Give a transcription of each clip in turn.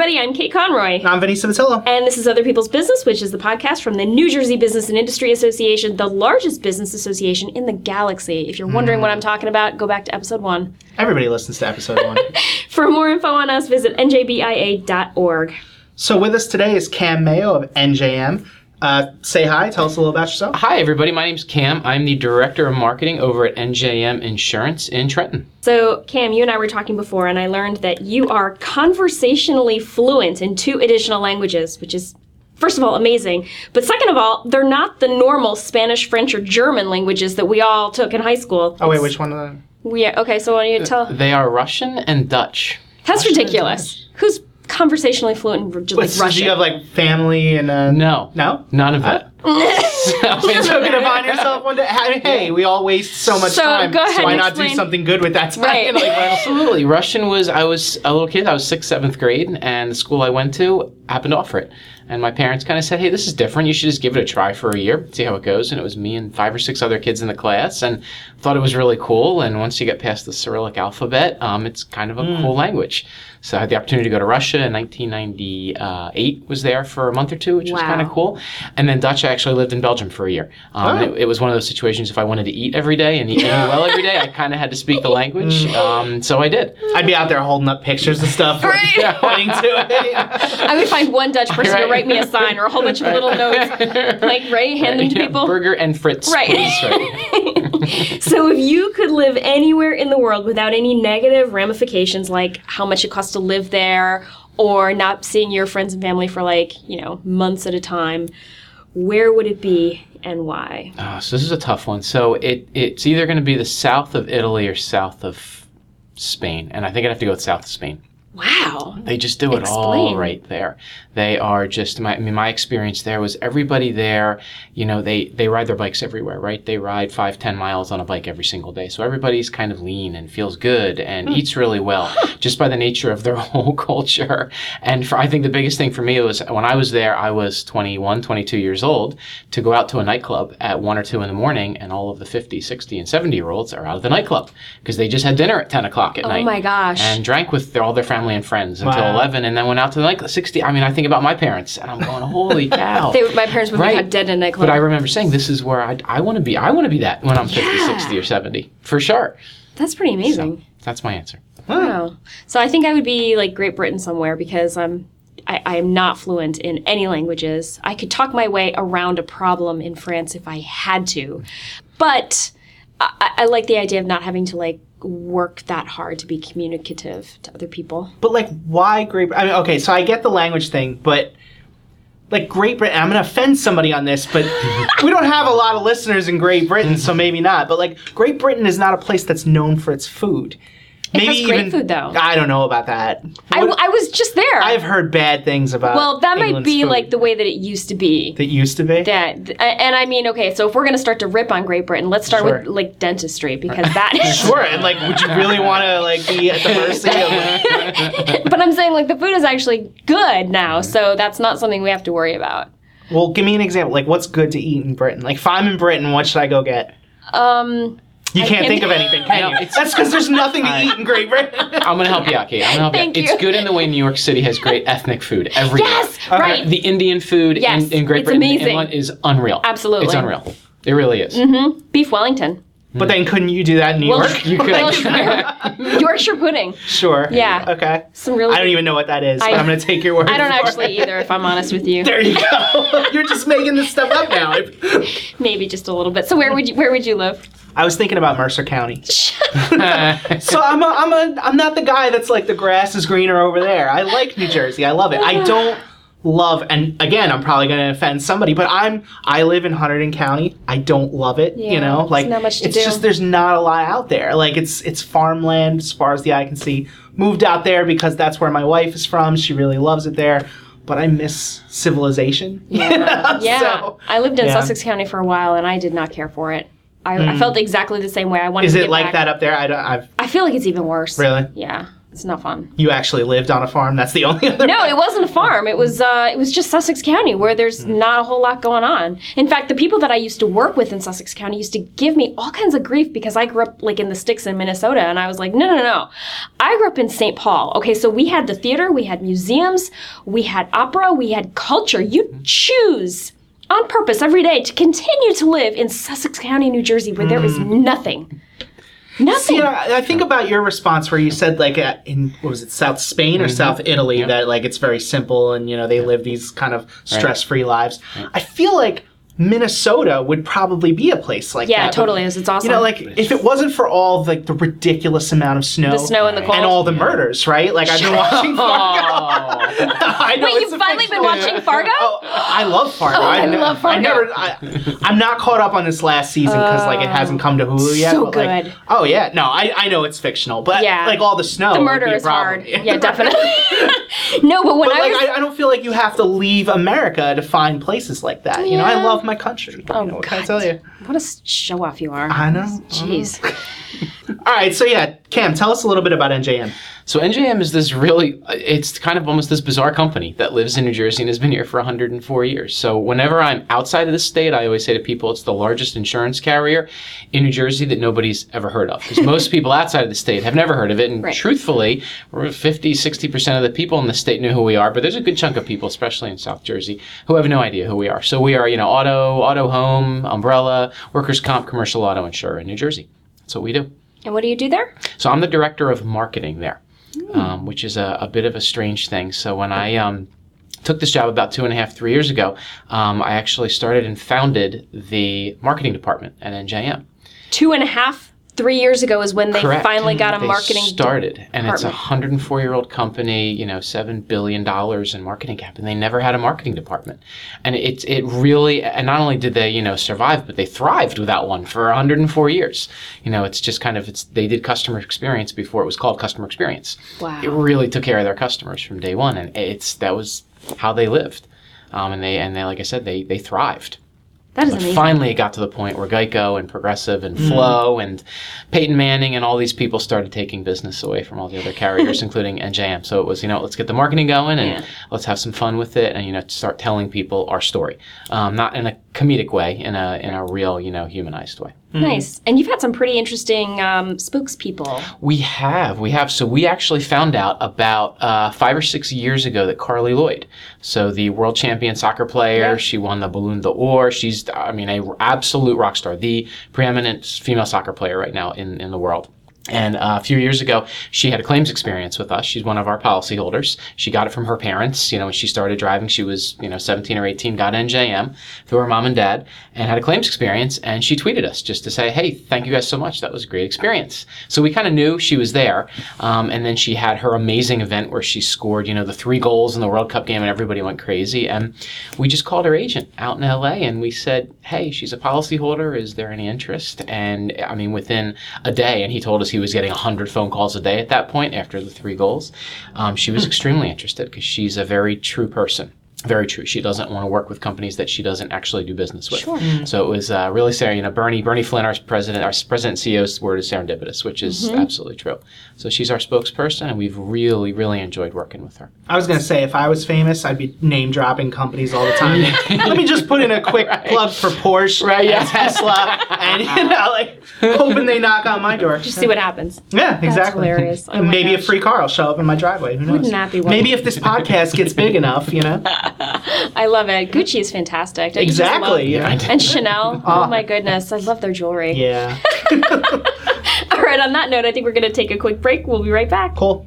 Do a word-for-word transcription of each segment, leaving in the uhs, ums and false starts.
everybody. I'm Kate Conroy. I'm Vinny Sabatillo. And this is Other People's Business, which is the podcast from the New Jersey Business and Industry Association, the largest business association in the galaxy. If you're wondering mm. what I'm talking about, go back to episode one. Everybody listens to episode one. For more info on us, visit N J B I A dot org. So with us today is Cam Mayo of N J M. Uh, say hi. Tell us a little about yourself. Hi, everybody. My name's Cam. I'm the Director of Marketing over at N J M Insurance in Trenton. So, Cam, you and I were talking before, and I learned that you are conversationally fluent in two additional languages, which is, first of all, amazing. But second of all, they're not the normal Spanish, French, or German languages that we all took in high school. Oh, wait, which one of them? Yeah, okay, so why don't you tell? They are Russian and Dutch. That's Russian ridiculous. Who's conversationally fluent in like, so Russian? Do you have, like, family and... Uh... No. No? None of it. so, you're going to find yourself one day? Hey, we all waste so much so, time. Go ahead so why and not explain. do something good with that time? Right. Like, absolutely. Russian was, I was a little kid. I was sixth, seventh grade, and the school I went to happened to offer it. And my parents kind of said, hey, this is different. You should just give it a try for a year, see how it goes. And it was me and five or six other kids in the class, and thought it was really cool. And once you get past the Cyrillic alphabet, um, it's kind of a mm. cool language. So I had the opportunity to go to Russia in nineteen ninety-eight, was there for a month or two, which wow. was kind of cool. And then Dutch, I actually lived in Belgium for a year. Um, oh. it, it was one of those situations, if I wanted to eat every day and eat well every day, I kind of had to speak the language. Um, so I did. I'd be out there holding up pictures and stuff, right. like, pointing to it. I would find one Dutch person right. to write me a sign or a whole bunch of little notes, like, right, hand them to yeah, people. Burger and Fritz, right. please. Right. So if you could live anywhere in the world without any negative ramifications, like how much it costs to live there, or not seeing your friends and family for, like, you know, months at a time, where would it be and why? Oh, so this is a tough one. So it it's either going to be the south of Italy or south of Spain. And I think I'd have to go with south of Spain. Wow. They just do it Explain. all right there. They are just, my, I mean, my experience there was everybody there, you know, they, they ride their bikes everywhere, right? They ride five, ten miles on a bike every single day. So everybody's kind of lean and feels good and mm. eats really well just by the nature of their whole culture. And for, I think the biggest thing for me was when I was there, I was twenty-one, twenty-two years old, to go out to a nightclub at one or two in the morning, and all of the fifty, sixty, and seventy year olds are out of the nightclub because they just had dinner at ten o'clock at oh night. Oh my gosh. And drank with their, all their family and friends until wow. eleven, and then went out to the nightclub. sixty, I mean, I think about my parents, and I'm going, holy cow. they, my parents would right. be have dead in a nightclub. But I remember saying, this is where I, I want to be. I want to be that when I'm fifty, yeah. sixty, or seventy, for sure. That's pretty amazing. So, that's my answer. Wow. So I think I would be like Great Britain somewhere because I'm, I, I am not fluent in any languages. I could talk my way around a problem in France if I had to. But I, I like the idea of not having to, like, work that hard to be communicative to other people. But, like, why Great Britain? I mean, okay, so I get the language thing, but, like, Great Britain, I'm going to offend somebody on this, but we don't have a lot of listeners in Great Britain, so maybe not. But, like, Great Britain is not a place that's known for its food. It Maybe has great even, food, though. I don't know about that. I, What- I was just there. I've heard bad things about well, that might England's be food. like the way that it used to be. That used to be? That, and I mean, okay, so if we're going to start to rip on Great Britain, let's start Sure. with, like, dentistry, because that is... Sure, and, like, would you really want to, like, be at the mercy of... But I'm saying, like, the food is actually good now, so that's not something we have to worry about. Well, give me an example. Like, what's good to eat in Britain? Like, if I'm in Britain, what should I go get? Um... You I can't can't- think of anything, can you? It's- That's because there's nothing to I- eat in Great Britain. I'm going to help you out, Kate. I'm going to help Thank you out. you. It's good in the way New York City has great ethnic food everywhere. Yes, Okay. right. The Indian food Yes, in, in Great it's Britain amazing. and England is unreal. Absolutely. It's unreal. It really is. Mm-hmm. Beef Wellington. But then couldn't you do that in New Well, York? You could. Yorkshire. Yorkshire pudding. Sure. Yeah. Okay. Some really. I don't even know what that is, but I- I'm going to take your word I don't for actually it. either, if I'm honest with you. There you go. You're just making this stuff up now. Maybe just a little bit. So where would you where would you live? I was thinking about Mercer County. So I'm a, I'm a, I'm not the guy that's like the grass is greener over there. I like New Jersey. I love it. I don't love, and again, I'm probably going to offend somebody, but I'm, I live in Hunterdon County. I don't love it. Yeah, you know, there's like not much to it's do. just, there's not a lot out there. Like it's, it's farmland as far as the eye can see. Moved out there because that's where my wife is from. She really loves it there. But I miss civilization. Yeah. yeah. So, I lived in yeah. Sussex County for a while, and I did not care for it. I, I felt exactly the same way. I wanted Is to it get like back. that up there? I don't. I've I feel like it's even worse. Really? Yeah. It's not fun. You actually lived on a farm? That's the only other No, it wasn't a farm. It was uh, it was just Sussex County, where there's not a whole lot going on. In fact, the people that I used to work with in Sussex County used to give me all kinds of grief because I grew up like in the sticks in Minnesota, and I was like, no, no, no. I grew up in Saint Paul. Okay, so we had the theater, we had museums, we had opera, we had culture. You choose on purpose every day to continue to live in Sussex County, New Jersey, where there is nothing. Nothing. See, I, I think about your response where you said, like, uh, in, what was it, South Spain or Mm-hmm. South Italy, Yep. that, like, it's very simple and, you know, they live these kind of stress-free lives. I feel like Minnesota would probably be a place like Yeah, that. it totally is. It's awesome. You know, like, if it wasn't for all, like, the ridiculous amount of snow. The snow and the cold. And all the murders, right? Like, I've been watching Fargo. I know Wait, it's you've a finally been fiction. watching Fargo? Oh, I love Fargo. Oh, I ne- love Fargo. I never, I, I'm not caught up on this last season because, like, it hasn't come to Hulu yet. so but, like, good. oh, yeah. No, I, I know it's fictional, but, Yeah. like, all the snow The would murder be a is problem. hard. Yeah, definitely. No, but when But, I like, was... I, I don't feel like you have to leave America to find places like that. You know, I Yeah. love my country. Oh, you know, what can I God. tell you? What a show off you are. I know. Jeez. All right, so yeah, Cam, tell us a little bit about N J M. So N J M is this really, it's kind of almost this bizarre company that lives in New Jersey and has been here for one hundred four years. So whenever I'm outside of the state, I always say to people it's the largest insurance carrier in New Jersey that nobody's ever heard of. Because most people outside of the state have never heard of it. And Right. truthfully, we're fifty, sixty percent of the people in the state know who we are. But there's a good chunk of people, especially in South Jersey, who have no idea who we are. So we are, you know, auto, auto home, umbrella, workers' comp, commercial auto insurer in New Jersey. That's what we do. And what do you do there? So I'm the director of marketing there, um, which is a, a bit of a strange thing. So when I um, took this job about two and a half, three years ago, um, I actually started and founded the marketing department at N J M. Two and a half, three years ago is when they Correct. finally got a They marketing started, and it's a department. one hundred four year old company, you know, seven billion dollars in marketing cap, and they never had a marketing department. And it it really, and not only did they, you know, survive, but they thrived without one for one hundred four years. You know, it's just kind of, it's they did customer experience before it was called customer experience. Wow. It really took care of their customers from day one, and it's that was how they lived. Um, and they, and they, like I said, they they thrived. That is But amazing. finally, it got to the point where Geico and Progressive and Flo and Peyton Manning and all these people started taking business away from all the other carriers, including N J M. So it was, you know, let's get the marketing going and Yeah. let's have some fun with it, and you know, start telling people our story, um, not in a comedic way, in a in a real, you know, humanized way. Nice. And you've had some pretty interesting um, spokespeople. We have, we have. So we actually found out about uh, five or six years ago that Carly Lloyd, so the world champion soccer player, Yeah. she won the Ballon d'Or. She's, I mean, a absolute rock star, the preeminent female soccer player right now in, in the world. And uh, a few years ago, she had a claims experience with us. She's one of our policyholders. She got it from her parents. You know, when she started driving, she was, you know, seventeen or eighteen, got N J M through her mom and dad, and had a claims experience. And she tweeted us just to say, hey, thank you guys so much. That was a great experience. So we kind of knew she was there. Um, and then she had her amazing event where she scored, you know, the three goals in the World Cup game, and everybody went crazy. And we just called her agent out in L A, and we said, hey, she's a policyholder. Is there any interest? And I mean, within a day, and he told us he was getting one hundred phone calls a day at that point after the three goals. Um, she was extremely interested because she's a very true person. Very true. She doesn't want to work with companies that she doesn't actually do business with. Sure. So it was uh, really serious. You know, Bernie Bernie Flynn, our president, our president and C E O's word is serendipitous, which is absolutely true. So she's our spokesperson, and we've really, really enjoyed working with her. I was going to say, if I was famous, I'd be name-dropping companies all the time. Let me just put in a quick plug for Porsche Right, yeah. and Tesla, and, you know, like, hoping they knock on my door. Just see what happens. Yeah, exactly. hilarious. Oh And my maybe a gosh. free car will show up in my driveway. Who knows? Wouldn't that be wonderful? Maybe if this podcast gets big enough, you know? I love it. Gucci is fantastic. Don't you just love- Exactly. Yeah. And Chanel. Oh my goodness. I love their jewelry. Yeah. All right, on that note, I think we're going to take a quick break. We'll be right back. Cool.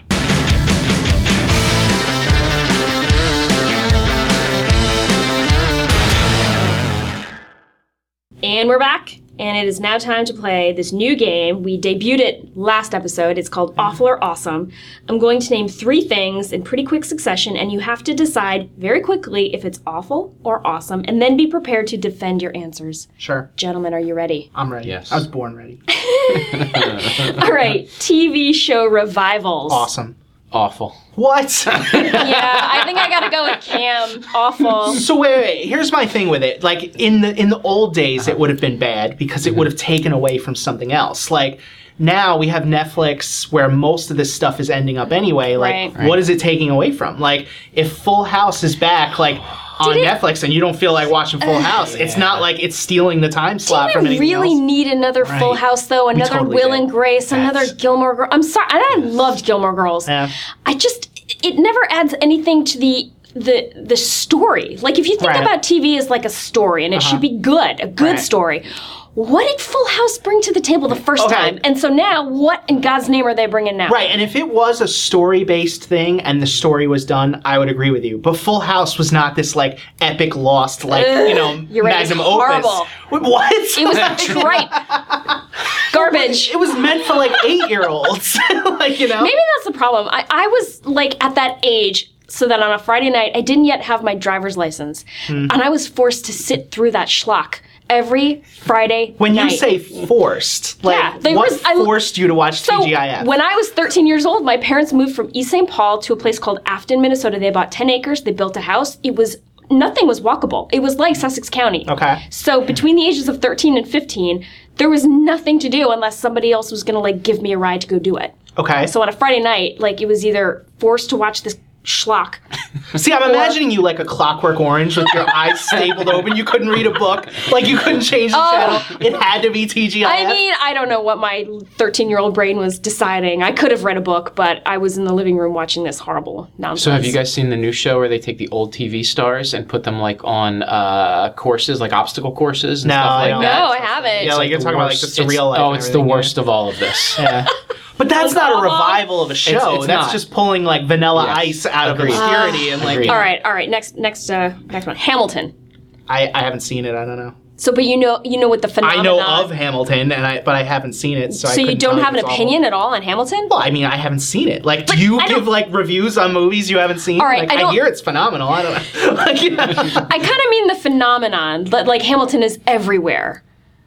And we're back. And it is now time to play this new game. We debuted it last episode. It's called Awful or Awesome. I'm going to name three things in pretty quick succession, and you have to decide very quickly if it's awful or awesome, and then be prepared to defend your answers. Sure. Gentlemen, are you ready? I'm ready. Yes. I was born ready. All right, T V show revivals. Awesome. Awful. What? Yeah, I think I gotta go with Cam. Awful. So wait, wait, here's my thing with it. Like in the in the old days, it would have been bad because it would have taken away from something else. Like now we have Netflix where most of this stuff is ending up anyway. Like, Right. what is it taking away from? Like, if Full House is back, like, on Did it- Netflix and you don't feel like watching Full House, it's not like it's stealing the time slot from Did we anything really else. need another Full Right. House, though? Another totally Will did. and Grace, another Yes. Gilmore Girls. I'm sorry, and I loved Gilmore Girls. Yeah. I just, it never adds anything to the the the story. Like, if you think Right. about T V as like a story, and it should be good, a good Right. story. What did Full House bring to the table the first Okay. time? And so now, what in God's name are they bringing now? Right, and if it was a story-based thing and the story was done, I would agree with you. But Full House was not this like epic lost, like Ugh, you know, you're right, it was magnum horrible. opus. Wait, what? It was tripe. Garbage. It was meant for like eight-year-olds, like you know. Maybe that's the problem. I, I was like at that age so that on a Friday night, I didn't yet have my driver's license. Hmm. And I was forced to sit through that schlock every Friday When night. you say forced, like Yeah, they what was- I- forced you to watch So T G I F? when I was thirteen years old, my parents moved from East Saint Paul to a place called Afton, Minnesota. They bought ten acres. They built a house. It was, nothing was walkable. It was like Sussex County. Okay. So between the ages of thirteen and fifteen, there was nothing to do unless somebody else was going to like give me a ride to go do it. Okay. So on a Friday night, like it was either forced to watch this schlock. See, I'm imagining you like a Clockwork Orange with your eyes stapled open. You couldn't read a book. Like you couldn't change the channel. It had to be T G I F. I mean, I don't know what my thirteen-year-old brain was deciding. I could have read a book, but I was in the living room watching this horrible nonsense. So have you guys seen the new show where they take the old T V stars and put them like on uh, courses, like obstacle courses and No, stuff I like don't. that? No, I haven't. Yeah, like you're the talking about like the worst- it's- surreal life. Oh, and it's the everything, yeah. worst of all of this. Yeah. But that's not a revival of a show. It's- it's that's not. just pulling like Vanilla Yes. Ice out Agreed. of obscurity and like Agreed. All right, all right. Next, next, uh, next one. Hamilton. I, I haven't seen it. I don't know. So, but you know, you know what the I phenomenon. know of Hamilton, and I but I haven't seen it. So, I So you couldn't don't tell have an if it's opinion awful. at all on Hamilton? Well, I mean, I haven't seen it. Like, do you I don't- give like reviews on movies you haven't seen? All right, like, I I, don't- hear it's phenomenal. I don't know. like, you know. I kind of mean the phenomenon that like Hamilton is everywhere.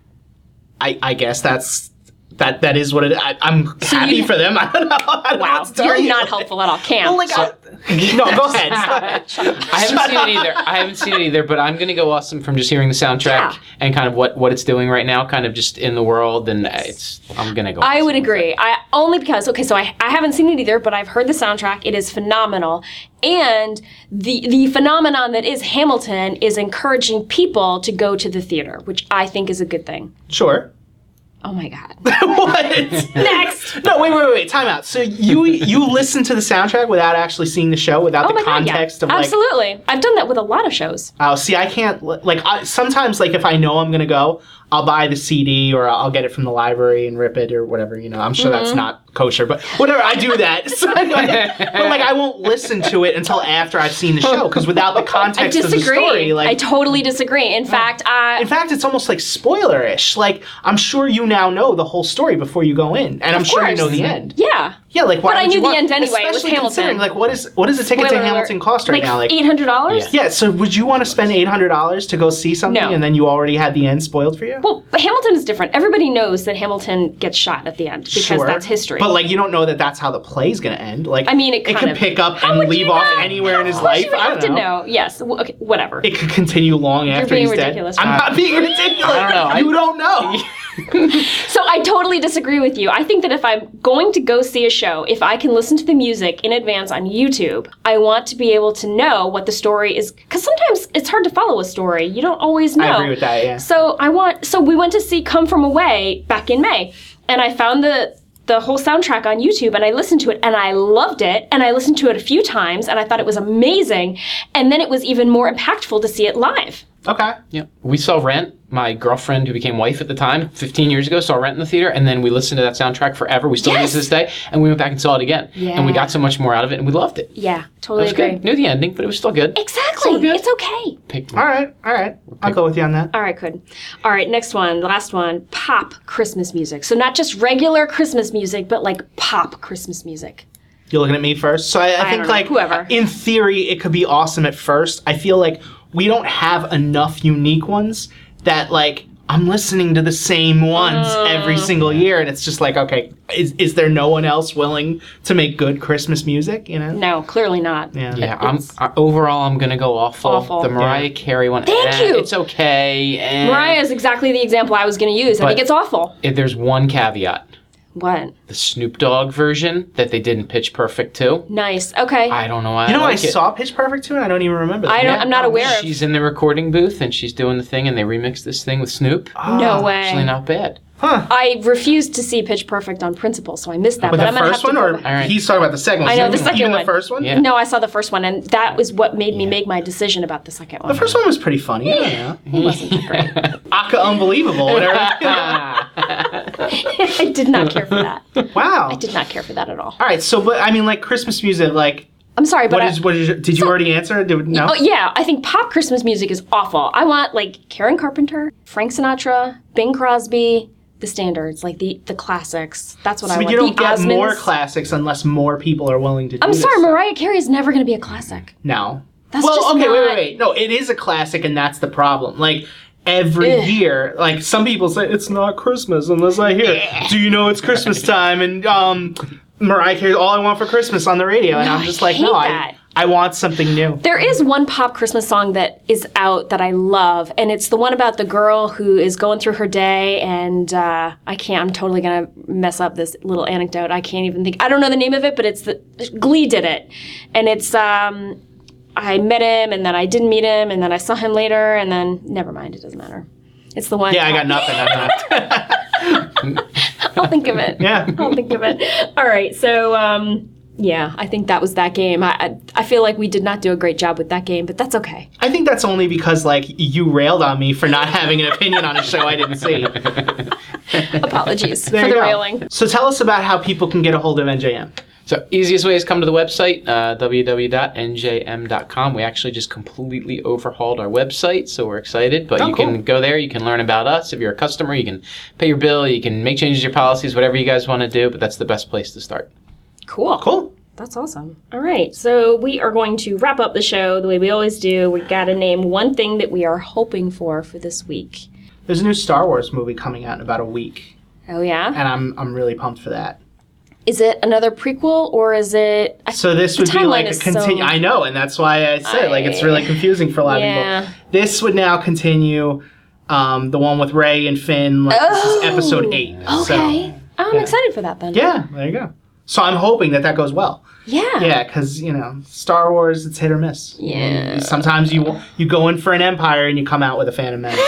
I, I guess that's that that is what it. I, I'm happy you- for them. I don't know. I don't know Wow, what to tell you're you. not helpful at all. Cam. Well, like, I, no, go ahead. Go ahead. I haven't seen it either. I haven't seen it either, but I'm gonna go awesome from just hearing the soundtrack Yeah. and kind of what, what it's doing right now, kind of just in the world, and it's I'm gonna go. I awesome would with agree. I only because okay, so I, I haven't seen it either, but I've heard the soundtrack. It is phenomenal, and the the phenomenon that is Hamilton is encouraging people to go to the theater, which I think is a good thing. Sure. Oh my god! What? Next. No, wait, wait, wait, wait. Time out. So you you listen to the soundtrack without actually seeing the show, without Oh the my god! Yeah, context of like. absolutely. I've done that with a lot of shows. Oh, see, I can't like. I, sometimes, like, if I know I'm gonna go, I'll buy the C D or I'll get it from the library and rip it or whatever. You know, I'm sure Mm-hmm. that's not kosher, but whatever. I do that. So, like, but like, I won't listen to it until after I've seen the show because without the I context of the disagree. story, like. I totally disagree. In fact, I in fact, it's almost like spoiler-ish. Like, I'm sure you now know the whole story before you go in, and I'm sure you course. know the end. yeah. Yeah, like why But I would knew you the want- end anyway. It was especially Hamilton. considering, like, what is what does a ticket Spoiler to alert. Hamilton cost right like now? Like, eight hundred dollars. yeah. So would you want to spend eight hundred dollars to go see something, No. and then you already had the end spoiled for you? Well, but Hamilton is different. Everybody knows that Hamilton gets shot at the end because Sure. that's history. But like, you don't know that that's how the play's gonna end. Like, I mean, it it kind could of- pick up How and would leave you off know? anywhere in his Of course life. you would I have don't to know. know. Yes. w- Okay. Whatever. It could continue long after being he's ridiculous. dead. I'm not being ridiculous. I don't know. I- You don't know. So I totally disagree with you. I think that if I'm going to go see a show, if I can listen to the music in advance on YouTube, I want to be able to know what the story is. Because sometimes it's hard to follow a story. You don't always know. I agree with that. Yeah. So I want. So we went to see Come From Away back in May, and I found the the whole soundtrack on YouTube, and I listened to it, and I loved it, and I listened to it a few times, and I thought it was amazing, and then it was even more impactful to see it live. Okay. Yeah. We saw Rent. My girlfriend, who became wife at the time, fifteen years ago, saw Rent in the theater, and then we listened to that soundtrack forever. We still do Yes! to this day, and we went back and saw it again. And we Yeah. got so much more out of it, and we loved it. Yeah, It totally was agree. good. Knew the ending, but it was still good. Exactly. So good. It's okay. Pick- All right. All right. I'll go with you on that. All right, good. All right, next one, last one, pop Christmas music. So not just regular Christmas music, but like pop Christmas music. You're looking at me first. So I, I, I think don't know, like whoever. in theory it could be awesome at first. I feel like we don't have enough unique ones that like I'm listening to the same ones every Mm. single year, and it's just like, okay, is is there no one else willing to make good Christmas music? You know? No, clearly not. Yeah. Yeah, I'm It's- uh, overall. I'm gonna go awful. Awful. The Mariah Carey one. Thank eh, you. It's okay. eh. Mariah is exactly the example I was going to use. I But- think it's awful. If there's one caveat, What? The Snoop Dogg version that they did in Pitch Perfect too. Nice. Okay. I don't know why. You know, I, I like it. saw Pitch Perfect too, and I don't even remember that. I don't. Yeah. I'm not aware of. She's in the recording booth and she's doing the thing, and they remixed this thing with Snoop. No Ah, way. Actually, not bad. Huh. I refused to see Pitch Perfect on principle, so I missed that. But but the I'm gonna first have to one, go or back. All right. he's talking about the second one? I know, Even- the second even one. the first one? Yeah. No, I saw the first one, and that was what made me make my decision about the second one. The first one was pretty funny. Yeah. It wasn't great. Aka Unbelievable, whatever. I did not care for that. Wow. I did not care for that at all. All right, so but I mean, like Christmas music, like I'm sorry, but what I, is what is? Your, did you already answer? Did, no. oh yeah, I think pop Christmas music is awful. I want like Karen Carpenter, Frank Sinatra, Bing Crosby, the standards, like the the classics. That's what So I want. you don't the get Osmonds. more classics unless more people are willing to do I'm this. sorry, Mariah Carey is never going to be a classic. No. That's well, just okay, wait, wait, not- wait. No, it is a classic, and that's the problem. Like every Ugh. year, like some people say it's not Christmas unless I hear, "Do you know it's Christmas time?" And um, Mariah Carey, "All I Want for Christmas" on the radio, and No, I'm just I like, hate no, that. I I want something new. There is one pop Christmas song that is out that I love, and it's the one about the girl who is going through her day, and uh, I can't, I'm totally going to mess up this little anecdote. I can't even think, I don't know the name of it, but it's the, Glee did it. And it's, um, I met him, and then I didn't meet him, and then I saw him later, and then, never mind, it doesn't matter. It's the one. Yeah, I got nothing. I'm not. I'll think of it. Yeah. I'll think of it. All right, so, um, yeah, I think that was that game. I, I I feel like we did not do a great job with that game, but that's okay. I think that's only because like you railed on me for not having an opinion on a show I didn't see. Apologies There for you the go. railing. So tell us about how people can get a hold of N J M. So easiest way is come to the website, uh, w w w dot n j m dot com. We actually just completely overhauled our website, so we're excited. But Oh, you cool. can go there, you can learn about us. If you're a customer, you can pay your bill, you can make changes to your policies, whatever you guys want to do, but that's the best place to start. Cool. Cool. That's awesome. All right, so we are going to wrap up the show the way we always do. We got to name one thing that we are hoping for for this week. There's a new Star Wars movie coming out in about a week, Oh, yeah? and I'm I'm really pumped for that. Is it another prequel, or is it... I- So this the would be timeline like a is continue. so- I know, and that's why I said like it's I- really confusing for a lot Yeah. of people. This would now continue um, the one with Rey and Finn. Like, This Oh. is episode eight. So, Okay. I'm yeah. excited for that then. yeah, there you go. So I'm hoping that that goes well. Yeah. Yeah, because you know Star Wars, it's hit or miss. Yeah. Sometimes you you go in for an Empire and you come out with a Phantom Menace.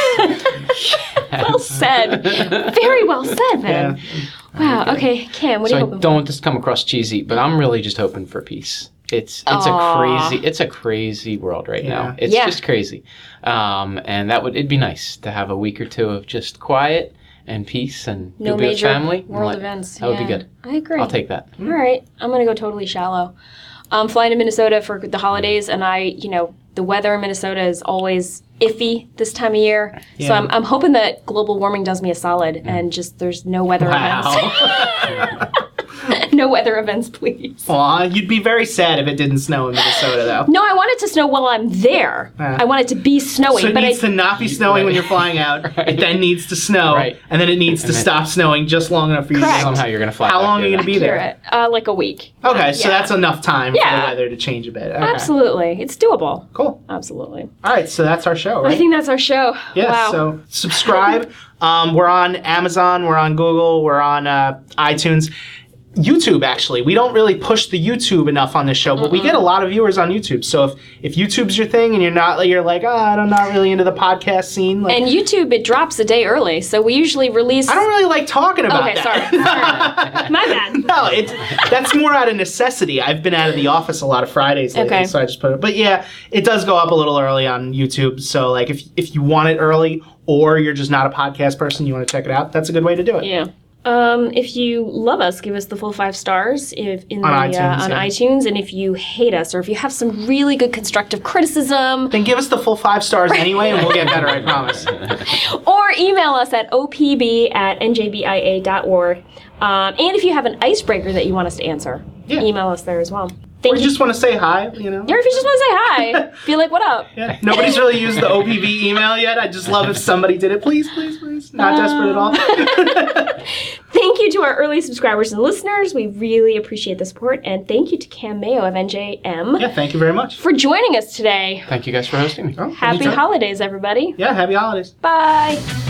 Well said. Very well said, Yeah. man. Wow. Okay, Cam, what So are I you hoping don't want this to come across cheesy, but I'm really just hoping for peace. It's it's Aw. a crazy it's a crazy world right Yeah. now. It's Yeah. just crazy, um, and that would it'd be nice to have a week or two of just quiet and peace, and No you'll be with major family. and world let- events. That would be Yeah. good. I agree. I'll take that. All right, I'm gonna go totally shallow. I'm flying to Minnesota for the holidays, and I, you know, the weather in Minnesota is always iffy this time of year. So Yeah. I'm, I'm hoping that global warming does me a solid, and just there's no weather events. Wow. No weather events, please. Aw, you'd be very sad if it didn't snow in Minnesota, though. No, I want it to snow while I'm there. Yeah. I want it to be snowing, So it but needs I, to not be snowing when you're flying out. It then needs to snow, Right. and then it needs to And then- stop snowing just long enough for you Correct. to Somehow you're gonna fly. How back long are here you gonna then. be there? accurate. Uh, like a week. Okay, so Yeah. that's enough time for Yeah. the weather to change a bit. Okay. Absolutely, it's doable. Cool. Absolutely. All right, so that's our show, right? I think that's our show. Yeah, wow. so subscribe. um, we're on Amazon, we're on Google, we're on uh, iTunes. YouTube, actually. We don't really push the YouTube enough on this show, but we get a lot of viewers on YouTube. So if, if YouTube's your thing and you're not, you're like, oh, I'm not really into the podcast scene. Like, And YouTube, it drops a day early, so we usually release. I don't really like talking about Okay, that. sorry. sorry. My bad. No, it that's more out of necessity. I've been out of the office a lot of Fridays lately, Okay. so I just put it. But yeah, it does go up a little early on YouTube. So like, if if you want it early, or you're just not a podcast person, you want to check it out, that's a good way to do it. Yeah. Um, if you love us, give us the full five stars if in On the iTunes, uh, on yeah. iTunes. And if you hate us, or if you have some really good constructive criticism, Then give us the full five stars anyway, and we'll get better. I promise. or email us at o p b at n j b i a dot org. Um, and if you have an icebreaker that you want us to answer, Yeah. email us there as well. Or Thank you you. just want to say hi, you know. Or if you just want to say hi, be like, what up? Yeah. Nobody's really used the O P V email yet. I just love if somebody did it. Please, please, please. Not desperate at all. Thank you to our early subscribers and listeners. We really appreciate the support. And thank you to Cam Mayo of N J M Yeah, thank you very much. for joining us today. Thank you guys for hosting me. Oh, Happy anytime. holidays, everybody. Yeah, happy holidays. Bye.